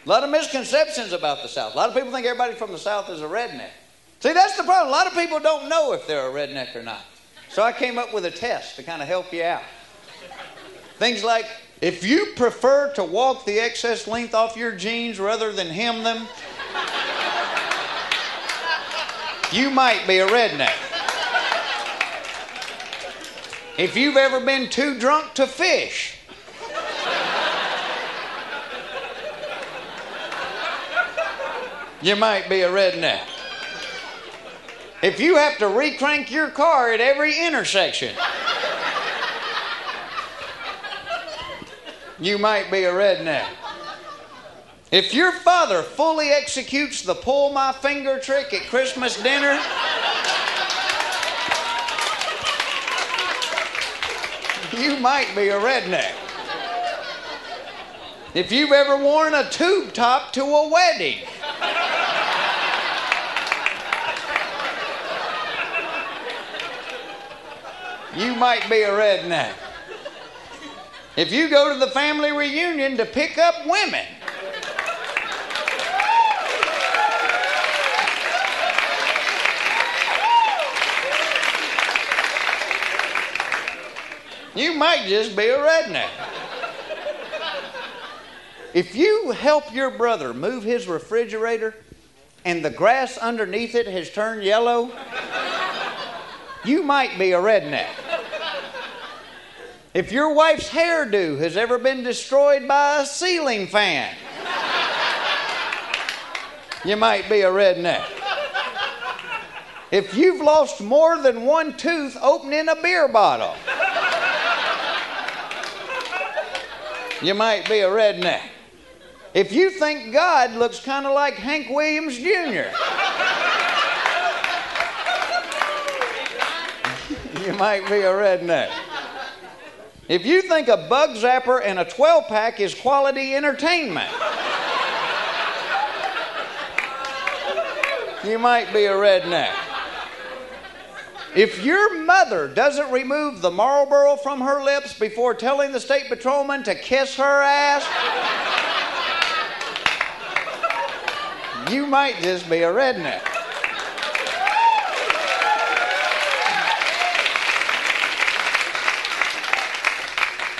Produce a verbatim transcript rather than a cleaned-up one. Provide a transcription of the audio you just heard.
A lot of misconceptions about the South. A lot of people think everybody from the South is a redneck. See, that's the problem. A lot of people don't know if they're a redneck or not. So I came up with a test to kind of help you out. Things like, if you prefer to walk the excess length off your jeans rather than hem them, you might be a redneck. If you've ever been too drunk to fish, you might be a redneck. If you have to recrank your car at every intersection, you might be a redneck. If your father fully executes the pull my finger trick at Christmas dinner, you might be a redneck. If you've ever worn a tube top to a wedding, you might be a redneck. If you go to the family reunion to pick up women, you might just be a redneck. If you help your brother move his refrigerator and the grass underneath it has turned yellow, you might be a redneck. If your wife's hairdo has ever been destroyed by a ceiling fan, you might be a redneck. If you've lost more than one tooth opening a beer bottle, you might be a redneck. If you think God looks kind of like Hank Williams Junior, you might be a redneck. If you think a bug zapper and a twelve pack is quality entertainment, you might be a redneck. If your mother doesn't remove the Marlboro from her lips before telling the state patrolman to kiss her ass, you might just be a redneck.